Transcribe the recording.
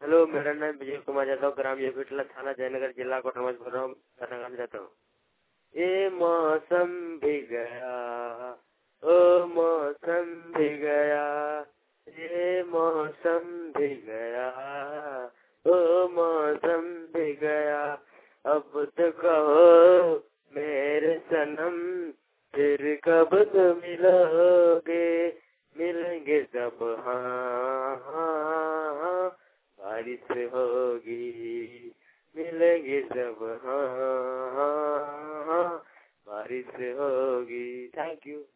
Hello, मेरा नाम विजय कुमार यादव, ग्राम योगीटला, थाना जयनगर, जिला कोटरमल बोल रहा हूँ, गाना गाना चाहता हूँ। ये मौसम भी गया, ओ मौसम भी गया, ये मौसम भी गया, ओ मौसम भी गया। अब तो कहो मेरे सनम, फिर कब तो मिलोगे, मिलेंगे जब हाँ हाँ हाँ, बारिश होगी, मिलेंगे जब हाँ हाँ हाँ, बारिश होगी। Thank you.